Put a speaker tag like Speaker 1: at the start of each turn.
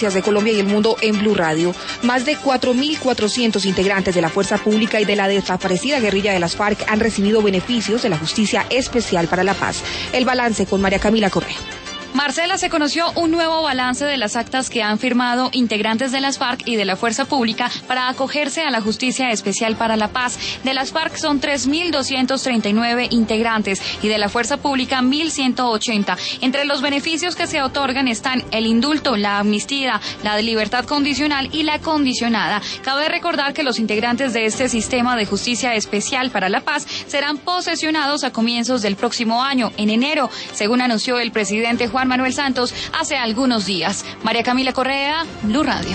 Speaker 1: de Colombia y el mundo en Blue Radio. Más de 4.400 integrantes de la Fuerza Pública y de la desaparecida guerrilla de las FARC han recibido beneficios de la Justicia Especial para la Paz. El balance con María Camila Correa.
Speaker 2: Marcela, se conoció un nuevo balance de las actas que han firmado integrantes de las FARC y de la Fuerza Pública para acogerse a la Justicia Especial para la Paz. De las FARC son 3.239 integrantes y de la Fuerza Pública 1.180. Entre los beneficios que se otorgan están el indulto, la amnistía, la de libertad condicional y la condicionada. Cabe recordar que los integrantes de este sistema de Justicia Especial para la Paz serán posesionados a comienzos del próximo año, en enero, según anunció el presidente Juan Manuel Santos hace algunos días. María Camila Correa, Blue Radio.